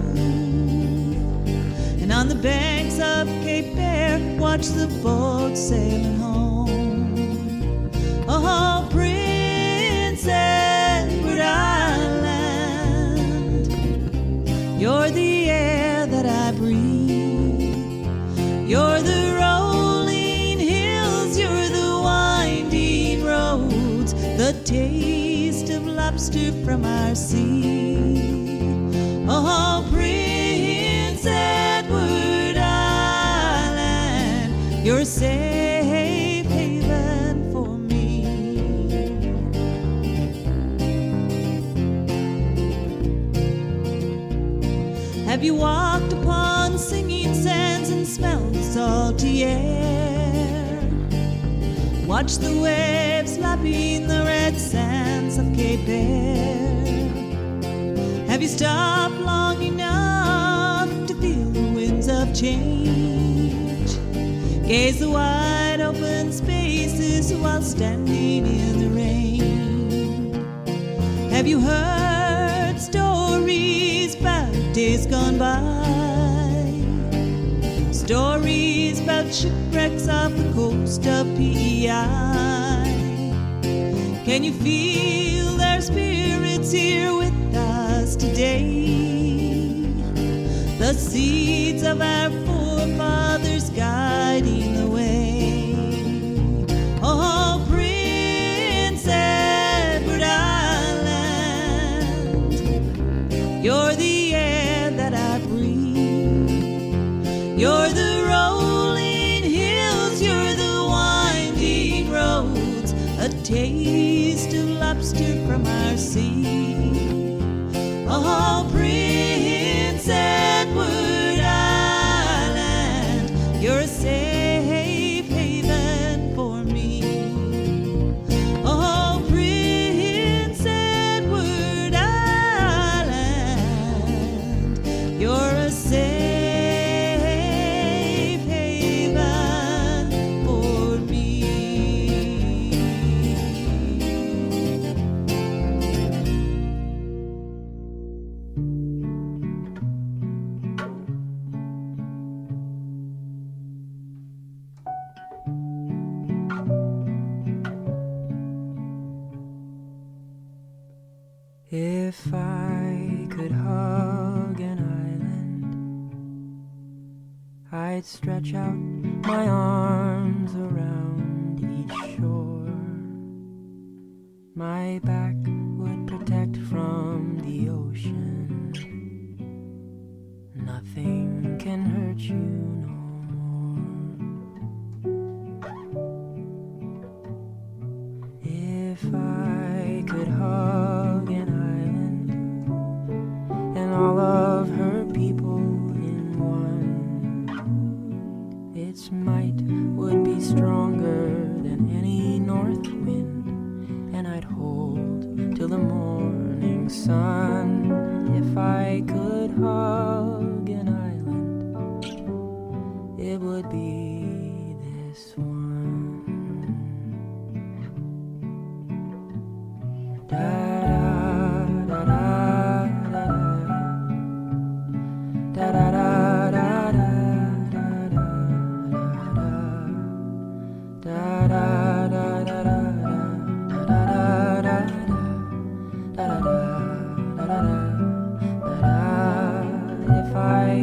and on the banks of Cape Bear watch the boats sailing home. Oh, Prince Edward Island, you're the air that I breathe, you're the rolling hills, you're the winding roads, the taste of lobster from our sea. Oh, Prince Edward Island, you're a safe haven for me. Have you walked upon singing sands and smelled the salty air? Watch the waves lapping the red sands of Cape Bear. Have you stopped long enough to feel the winds of change? Gaze the wide open spaces while standing in the rain. Have you heard stories about days gone by? Stories about shipwrecks off the coast of P E I. Can you feel their spirits here with us today? The seeds of our forefathers guiding the way. Oh, Prince Edward Island, you're the air that I breathe, you're the rolling hills, you're the winding roads, a taste of lobster from our sea. Oh, Prince Edward Island, you're a safe haven for me. Oh, Prince Edward Island, you're a safe haven for me. If I could hug an island, I'd stretch out my arms around each shore. My back would protect from the ocean. Nothing can hurt you no more. If I could hug an island and all of her people in one, its might would be stronger than any north wind, and I'd hold till the morning sun. If I could hug an island, it would be this one.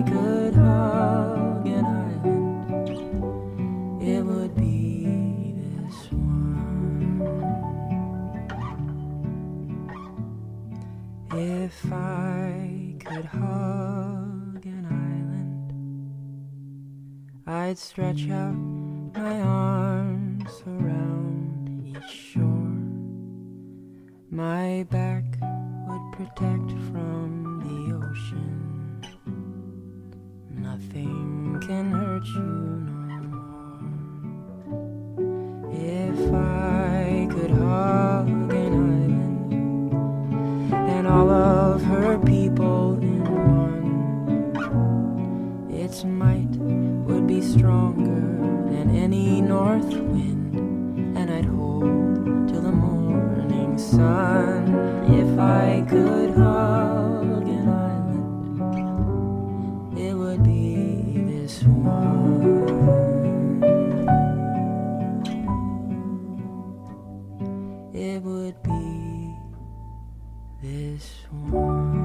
could hug an island, it would be this one. If I could hug an island, I'd stretch out my arms around each shore. My back would protect from the ocean. Nothing can hurt you no more. If I could hug an island and all of her people in one, its might would be stronger than any north wind, and I'd hold till the morning sun. If I could hug an island, it would be this one. It would be this one.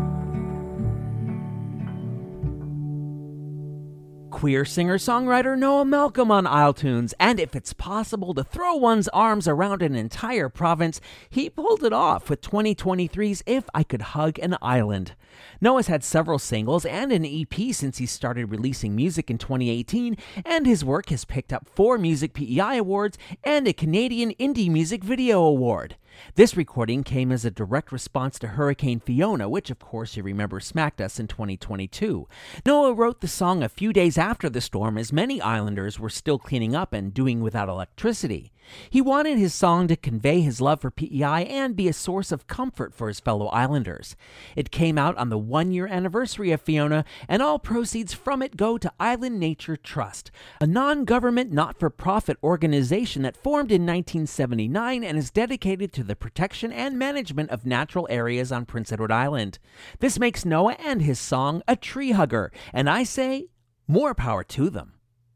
Queer singer-songwriter Noah Malcolm on Isle Tunes, and if it's possible to throw one's arms around an entire province, he pulled it off with twenty twenty-three's If I Could Hug an Island. Noah's had several singles and an E P since he started releasing music in twenty eighteen, and his work has picked up four Music P E I awards and a Canadian Indie Music Video Award. This recording came as a direct response to Hurricane Fiona, which of course you remember smacked us in twenty twenty-two. Noah wrote the song a few days after the storm, as many islanders were still cleaning up and doing without electricity. He wanted his song to convey his love for P E I and be a source of comfort for his fellow islanders. It came out on the one-year anniversary of Fiona, and all proceeds from it go to Island Nature Trust, a non-government, not-for-profit organization that formed in nineteen seventy-nine and is dedicated to the protection and management of natural areas on Prince Edward Island. This makes Noah and his song a tree hugger, and I say, more power to them.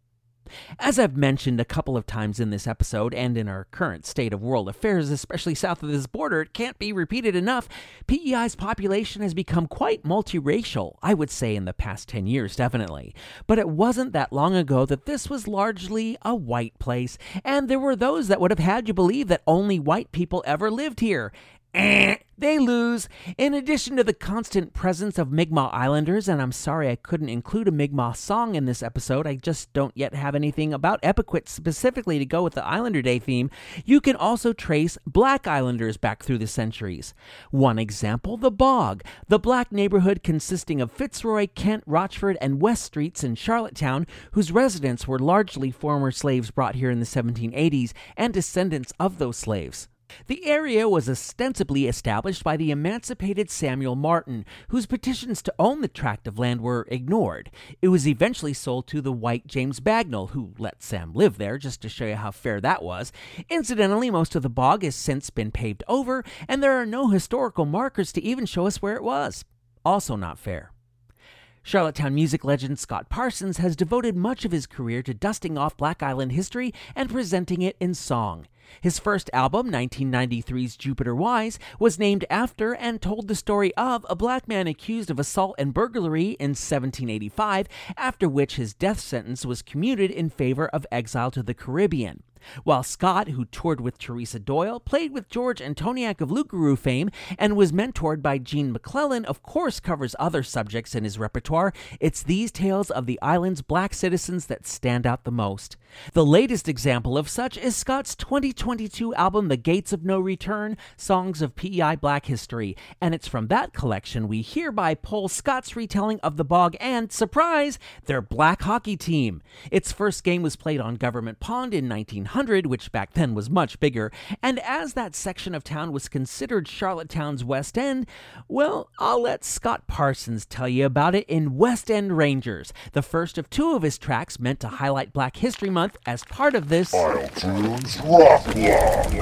As I've mentioned a couple of times in this episode and in our current state of world affairs, especially south of this border, it can't be repeated enough. P E I's population has become quite multiracial, I would say in the past ten years, definitely. But it wasn't that long ago that this was largely a white place, and there were those that would have had you believe that only white people ever lived here. Eh, they lose. In addition to the constant presence of Mi'kmaq Islanders, and I'm sorry I couldn't include a Mi'kmaq song in this episode, I just don't yet have anything about Epequit specifically to go with the Islander Day theme, you can also trace Black Islanders back through the centuries. One example, the Bog, the black neighborhood consisting of Fitzroy, Kent, Rochford, and West Streets in Charlottetown, whose residents were largely former slaves brought here in the seventeen eighties and descendants of those slaves. The area was ostensibly established by the emancipated Samuel Martin, whose petitions to own the tract of land were ignored. It was eventually sold to the white James Bagnall, who let Sam live there, just to show you how fair that was. Incidentally, most of the bog has since been paved over, and there are no historical markers to even show us where it was. Also not fair. Charlottetown music legend Scott Parsons has devoted much of his career to dusting off Black Island history and presenting it in song. His first album, nineteen ninety-three's Jupiter Wise, was named after and told the story of a black man accused of assault and burglary in seventeen eighty-five, after which his death sentence was commuted in favor of exile to the Caribbean. While Scott, who toured with Teresa Doyle, played with George Antoniak of Lugaroo fame, and was mentored by Gene McClellan, of course covers other subjects in his repertoire, it's these tales of the island's black citizens that stand out the most. The latest example of such is Scott's twenty twenty-two album The Gates of No Return, Songs of P E I Black History, and it's from that collection we hereby pull Scott's retelling of the Bog and, surprise, their black hockey team. Its first game was played on Government Pond in nineteen hundred, which back then was much bigger, and as that section of town was considered Charlottetown's West End, well, I'll let Scott Parsons tell you about it in West End Rangers, the first of two of his tracks meant to highlight Black History Month as part of this Isle Tunes Rock Block.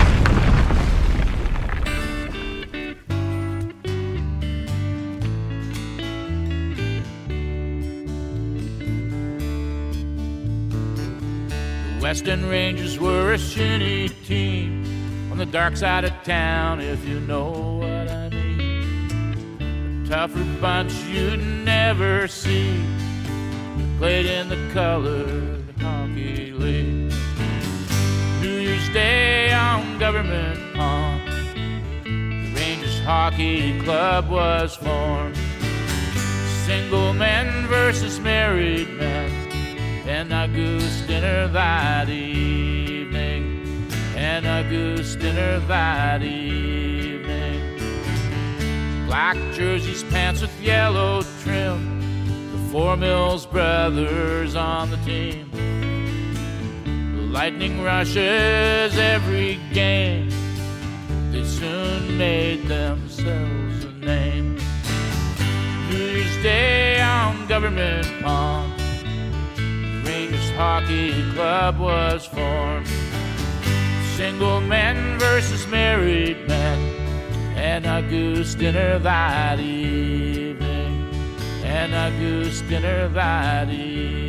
West End Rangers were a shitty team on the dark side of town, if you know what I mean. The tougher bunch you'd never see. Played in the colored hockey league. New Year's Day on Government Pond, the Rangers Hockey Club was formed. Single men versus married men, and a goose dinner that evening, and a goose dinner that evening. Black jerseys, pants with yellow trim, the Four Mills brothers on the team. The Lightning rushes every game, they soon made themselves a name. New Year's Day on Government Pond, the Rangers Hockey Club was formed. Single men versus married men, and a goose dinner that evening, and a goose dinner that evening.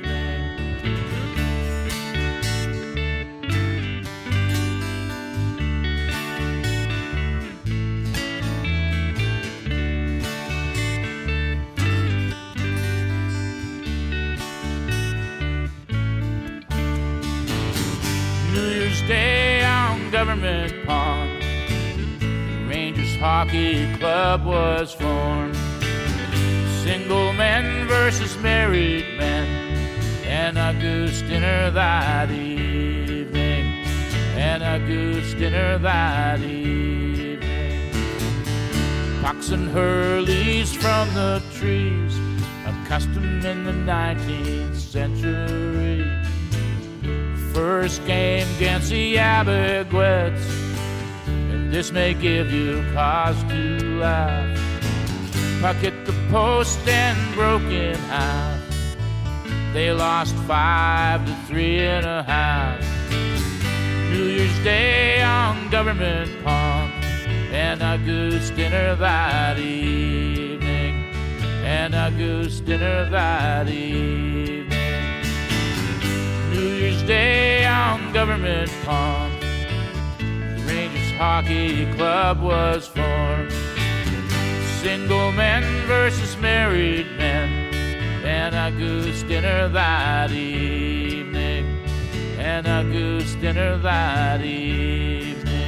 New Year's Day on Government Pond, the Rangers Hockey Club was formed. Single men versus married men, and a goose dinner that evening, and a goose dinner that evening. Pucks and hurleys from the trees, a custom in the nineteenth century. First game against the Abigails, and this may give you cause to laugh. Puck hit the post and broke in half. They lost five to three and a half. New Year's Day on Government Pond, and a goose dinner that evening, and a goose dinner that evening. New Year's Day on Government Pond, the Rangers Hockey Club was formed. Single men versus married men, and a goose dinner that evening, and a goose dinner that evening.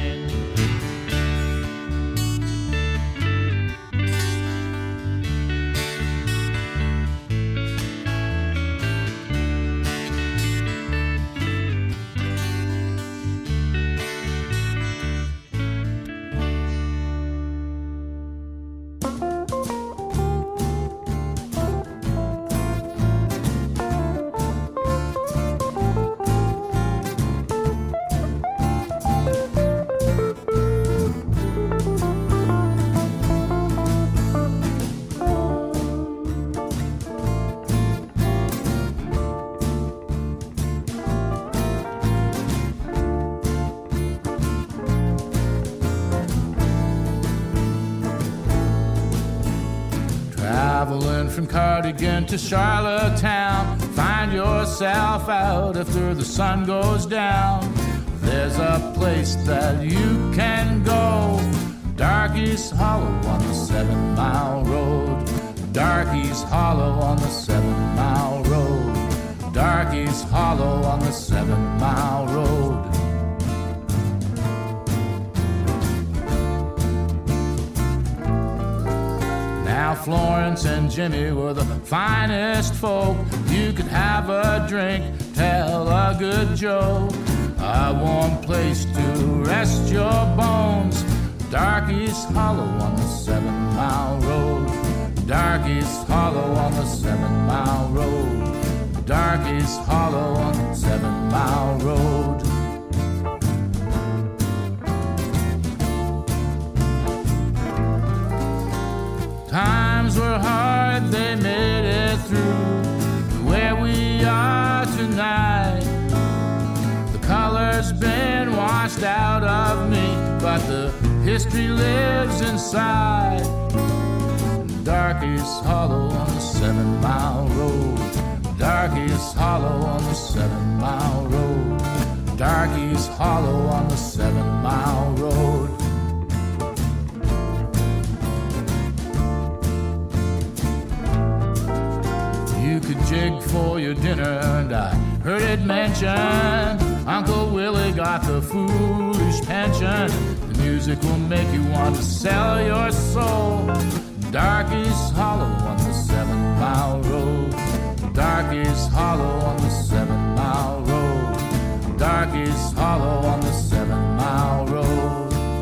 Traveling from Cardigan to Charlottetown, find yourself out after the sun goes down. There's a place that you can go, Darky's Hollow on the Seven Mile Road. Darky's Hollow on the Seven Mile Road. Darky's Hollow on the Seven Mile Road. Now Florence and Jimmy were the finest folk. You could have a drink, tell a good joke, a warm place to rest your bones. Darky's Hollow on the Seven Mile Road. Darky's Hollow on the Seven Mile Road. Darky's Hollow on the Seven Mile Road. Times were hard, they made it through to where we are tonight. The color's been washed out of me, but the history lives inside. Darky's Hollow on the Seven Mile Road. Darky's Hollow on the Seven Mile Road. Darky's Hollow on the Seven Mile Road. pig for your dinner, and I heard it mentioned Uncle Willie got the foolish pension. The music will make you want to sell your soul. Darky's Hollow on the Seven Mile Road. Darky's Hollow on the Seven Mile Road. Darky's Hollow on the Seven Mile Road.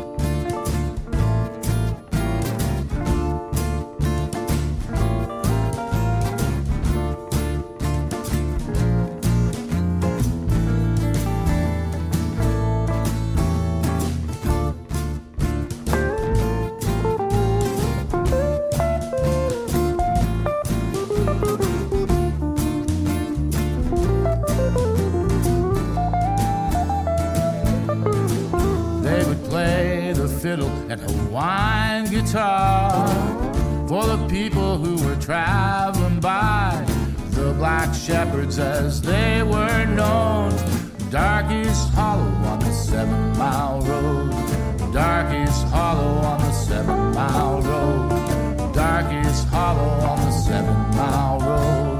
Fiddle and Hawaiian guitar for the people who were traveling by, the Black Shepherds as they were known. Darky's Hollow on the Seven Mile Road. Darky's Hollow on the Seven Mile Road. Darky's Hollow on the Seven Mile Road.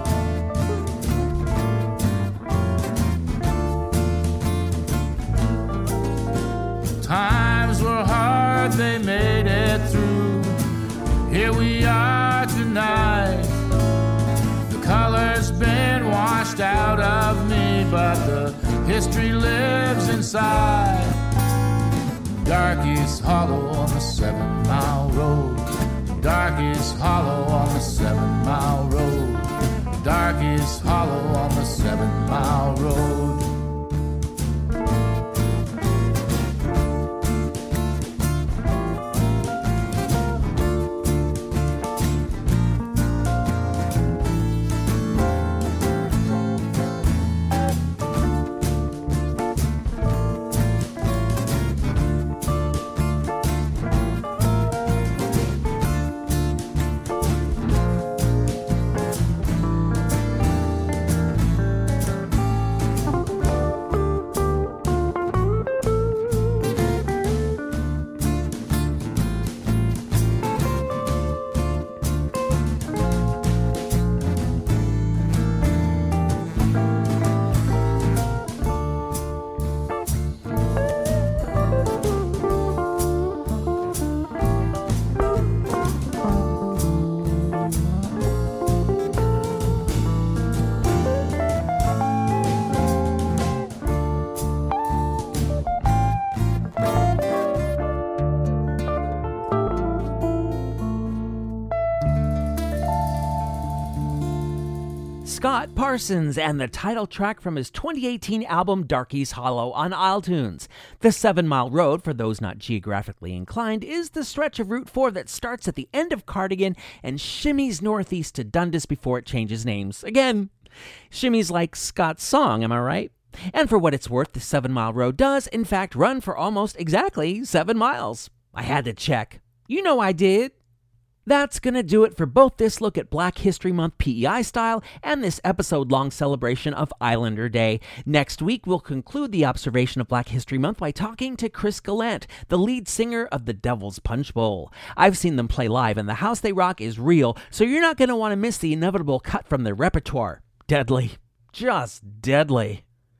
Times were hard, they made it through. Here we are tonight. The color's been washed out of me, but the history lives inside. Darky's Hollow on the Seven Mile Road. Darky's Hollow on the Seven Mile Road. Darky's Hollow on the Seven Mile Road. Scott Parsons and the title track from his twenty eighteen album Darky's Hollow on Isletunes. The Seven Mile Road, for those not geographically inclined, is the stretch of Route four that starts at the end of Cardigan and shimmies northeast to Dundas before it changes names. Again, shimmies like Scott's song, am I right? And for what it's worth, the Seven Mile Road does, in fact, run for almost exactly seven miles. I had to check. You know I did. That's going to do it for both this look at Black History Month P E I style and this episode-long celebration of Islander Day. Next week, we'll conclude the observation of Black History Month by talking to Chris Gallant, the lead singer of the Devil's Punch Bowl. I've seen them play live, and the house they rock is real, so you're not going to want to miss the inevitable cut from their repertoire. Deadly. Just deadly.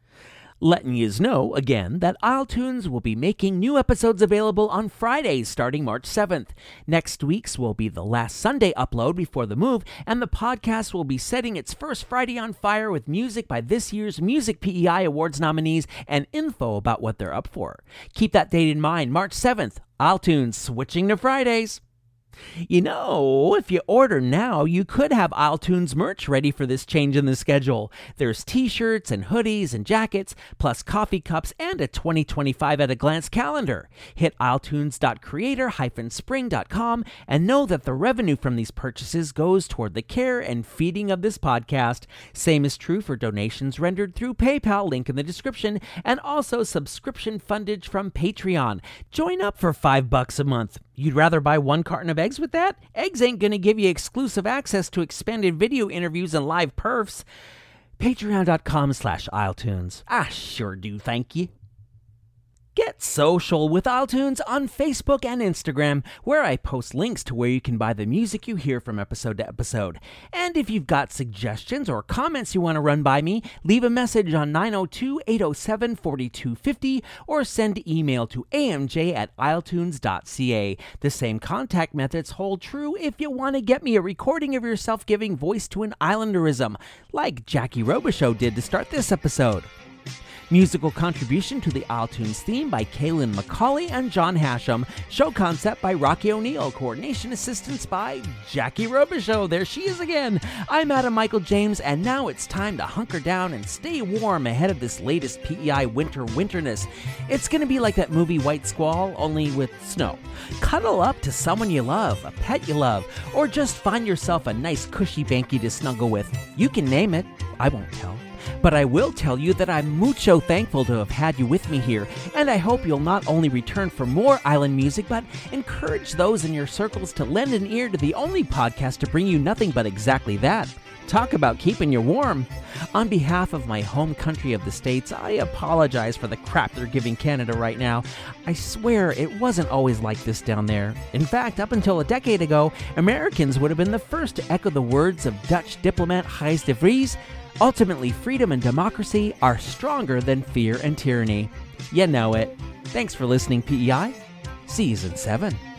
Letting yous know, again, that Isletunes will be making new episodes available on Fridays starting March seventh. Next week's will be the last Sunday upload before the move, and the podcast will be setting its first Friday on fire with music by this year's Music P E I Awards nominees and info about what they're up for. Keep that date in mind, March seventh, Isletunes switching to Fridays. You know, if you order now, you could have Isletunes merch ready for this change in the schedule. There's t-shirts and hoodies and jackets, plus coffee cups and a twenty twenty-five at a glance calendar. Hit isletunes dot creator dash spring dot com and know that the revenue from these purchases goes toward the care and feeding of this podcast. Same is true for donations rendered through PayPal, link in the description, and also subscription fundage from Patreon. Join up for five bucks a month. You'd rather buy one carton of eggs with that? Eggs ain't gonna give you exclusive access to expanded video interviews and live perfs. Patreon dot com slash Isletunes. I sure do thank you. Get social with iTunes on Facebook and Instagram, where I post links to where you can buy the music you hear from episode to episode. And if you've got suggestions or comments you want to run by me, leave a message on nine oh two, eight oh seven, four two five oh or send email to a m j at iletunes dot c a. The same contact methods hold true if you want to get me a recording of yourself giving voice to an Islanderism, like Jackie Robichaux did to start this episode. Musical contribution to the iTunes theme by Kaylin McCauley and John Hashem. Show concept by Rocky O'Neill. Coordination assistance by Jackie Robichaux. There she is again. I'm Adam Michael James, and now it's time to hunker down and stay warm ahead of this latest P E I winter winterness. It's going to be like that movie White Squall, only with snow. Cuddle up to someone you love, a pet you love, or just find yourself a nice cushy banky to snuggle with. You can name it. I won't tell. But I will tell you that I'm mucho thankful to have had you with me here, and I hope you'll not only return for more island music, but encourage those in your circles to lend an ear to the only podcast to bring you nothing but exactly that. Talk about keeping you warm. On behalf of my home country of the States, I apologize for the crap they're giving Canada right now. I swear it wasn't always like this down there. In fact, up until a decade ago, Americans would have been the first to echo the words of Dutch diplomat Gijs de Vries, "Ultimately, freedom and democracy are stronger than fear and tyranny." You know it. Thanks for listening, P E I. Season seven.